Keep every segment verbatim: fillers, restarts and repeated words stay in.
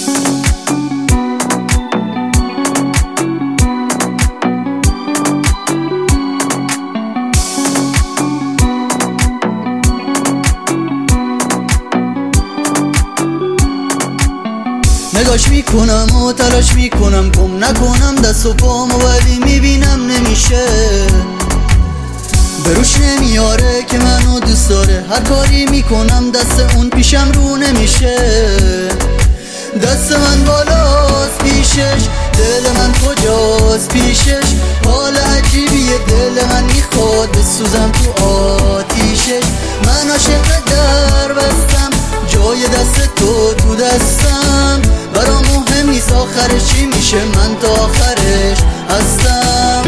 نگاش میکنم و تلاش میکنم گم نکنم دست و پامو، ولی میبینم نمیشه، بروش نمیاره که منو دوست داره. هر کاری میکنم دست اون پیشم رو نمیشه. دست من بالاست پیشش، دل من کجاست پیشش. حال عجیبیه دل من میخواد بسوزم تو آتیشش. من عاشق در بستم جای دست تو تو دستم، برا مهم نیست آخرش چی میشه، من تا آخرش هستم.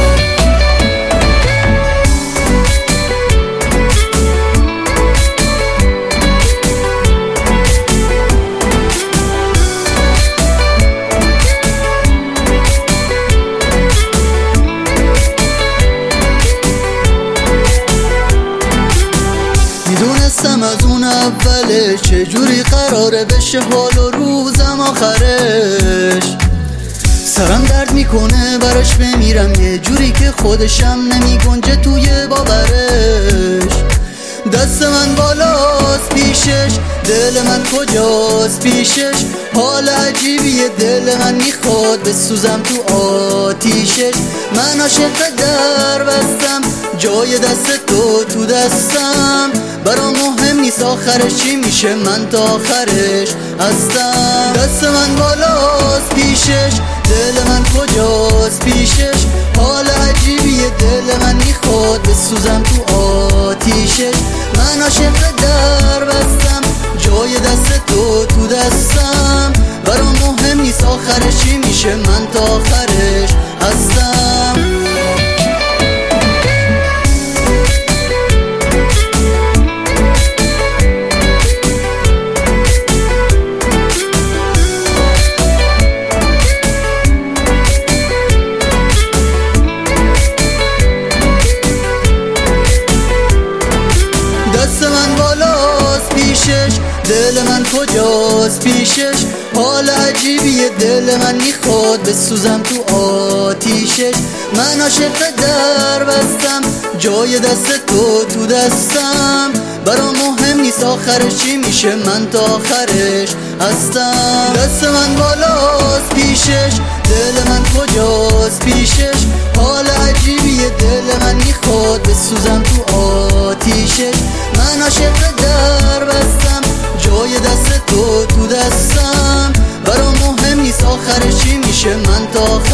میدونستم از اون اوله چجوری قراره بشه حال و روزم آخرش. سرم درد میکنه براش بمیرم یه جوری که خودشم نمیگنجه توی باورش. دست من بالاست پیشش، دل من کجاست پیشش. حال عجیبیه دل من میخواد بسوزم تو آتیشش. من عاشق در بستم جای دست تو تو دستم، برا مهم نیست آخرش چی میشه، من تا آخرش هستم. دست من بالاست پیشش، دل من کجاست پیشش. حال عجیبیه دل من میخواد بسوزم تو آتیشش. من عاشق در بستم جای دست تو تو دستم، برا مهم نیست آخرش چی میشه، من تا آخرش هستم. دست من بالاست پیشش، دل من کجاست پیشش. حال عجیبیه دل من میخواد بسوزم تو آتیشش. من عاشق در بستم جای دست تو تو دستم، برا مهم نیست آخرش چی میشه، من تا آخرش هستم. دست من بالاست پیشش، دل من کجاست پیشش. حال عجیبیه دل من میخواد بسوزم تو آتیشش. من عاشق در بستم جای دست تو تو دستم، برا مهم نیست آخرش چی میشه، من تا آخرش